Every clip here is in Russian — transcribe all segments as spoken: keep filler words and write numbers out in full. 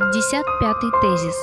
пятьдесят пятый тезис.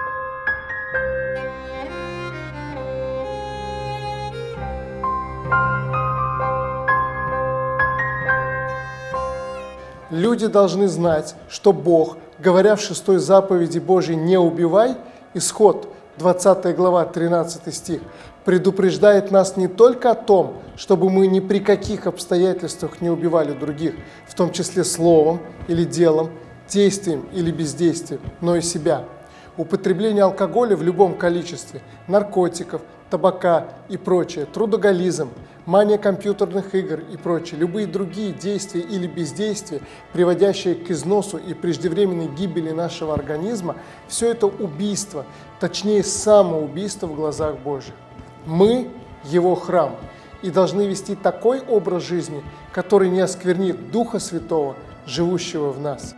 Люди должны знать, что Бог, говоря в шестой заповеди Божьей «Не убивай», Исход, двадцатая глава, тринадцатый стих, предупреждает нас не только о том, чтобы мы ни при каких обстоятельствах не убивали других, в том числе словом или делом, действием или бездействием, но и себя. Употребление алкоголя в любом количестве, наркотиков, табака и прочее, трудоголизм, мания компьютерных игр и прочее, любые другие действия или бездействия, приводящие к износу и преждевременной гибели нашего организма, все это убийство, точнее самоубийство в глазах Божьих. Мы – Его храм и должны вести такой образ жизни, который не осквернит Духа Святого, живущего в нас.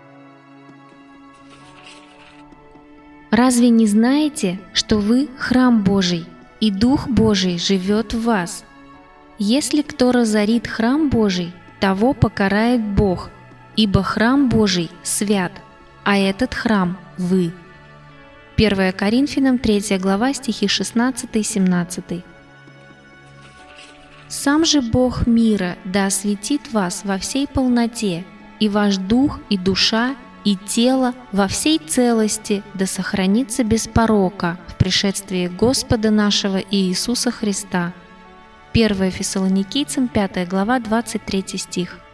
Разве не знаете, что вы храм Божий, и Дух Божий живет в вас? Если кто разорит храм Божий, того покарает Бог, ибо храм Божий свят, а этот храм – вы. первое Коринфянам третья глава, стихи шестнадцатый-семнадцатый. «Сам же Бог мира да осветит вас во всей полноте, и ваш дух, и душа, и тело во всей целости да сохранится без порока в пришествии Господа нашего Иисуса Христа». первое Фессалоникийцам пятая глава, двадцать третий стих.